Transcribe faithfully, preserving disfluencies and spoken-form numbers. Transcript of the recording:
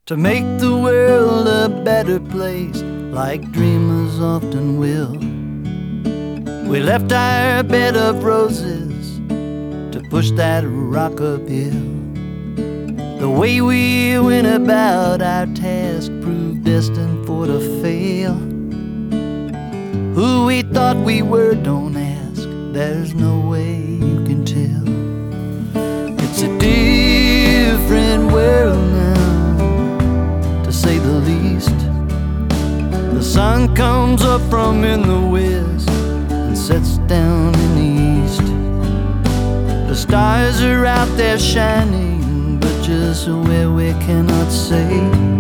to make the world a better place, like dreamers often will. We left our bed of roses to push that rock uphill. The way we went about our task proved destined for to fail. Who we thought we were, don't ask, there's no way you can tell. It's a different world now, to say the least. The sun comes up from in the west and sets down in the east. The stars are out there shining, but just where we cannot say.